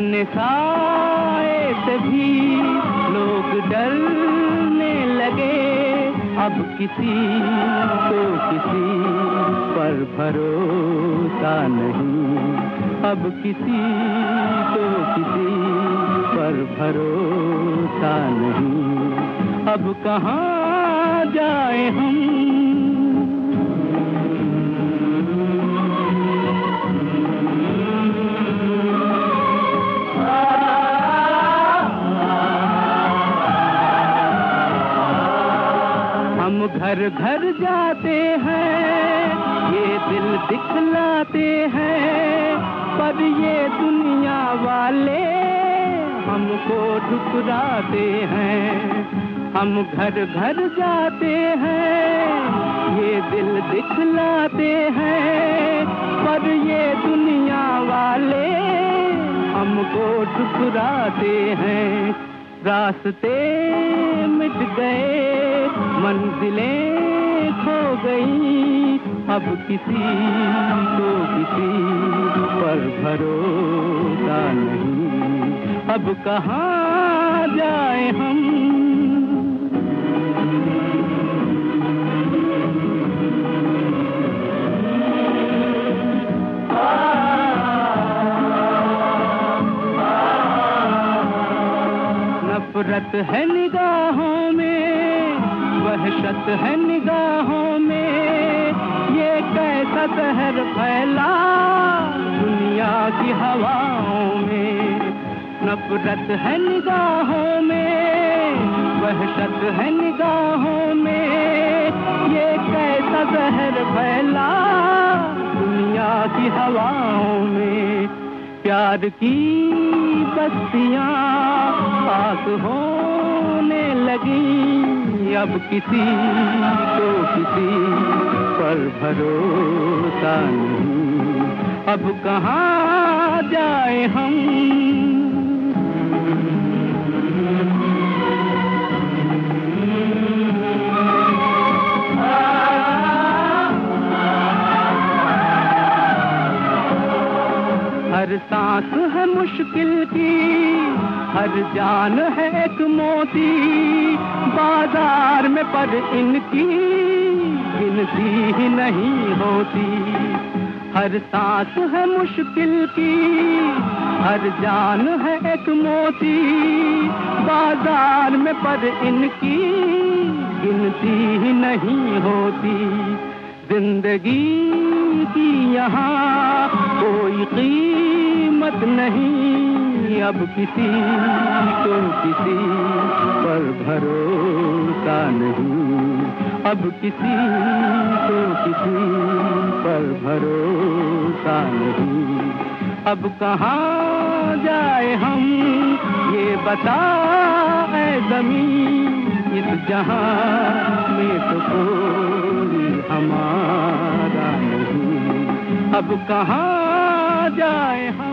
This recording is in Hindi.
अपने साए से भी लोग डरने लगे। अब किसी को किसी पर भरोसा नहीं, अब किसी को किसी पर भरोसा नहीं। अब कहाँ जाए हम? हम घर घर जाते हैं, ये दिल दिखलाते हैं, पर ये दुनिया वाले हमको ठुकराते हैं। हम घर घर जाते हैं, ये दिल दिखलाते हैं, पर ये दुनिया वाले हमको ठुकराते हैं। रास्ते मिट गए, मंजिलें खो गई, अब किसी को किसी पर भरोसा नहीं। अब कहाँ जाए हम? नफरत है निगाहों में, वहशत है निगाहों में, ये कैसा कहर फैला दुनिया की हवाओं में। नफरत है निगाहों में, वहशत है निगाहों में, ये कैसा कहर फैला दुनिया की हवाओं में। प्यार की बस्तियां पास होने लगी, अब किसी को किसी पर भरोसा नहीं। अब कहाँ जाए हम? हर सांस है मुश्किल की, हर जान है एक मोती, बाजार में पर इनकी गिनती ही नहीं होती। हर सांस है मुश्किल की, हर जान है एक मोती, बाजार में पर इनकी गिनती ही नहीं होती। जिंदगी की यहाँ कोई कीमत नहीं, अब किसी को किसी पर भरोसा नहीं। अब किसी को किसी पर भरोसा नहीं। अब कहाँ जाए हम? ये बता ऐ ज़मीं, इस जहां में तो कोई हमारा नहीं। अब कहाँ जाए हम?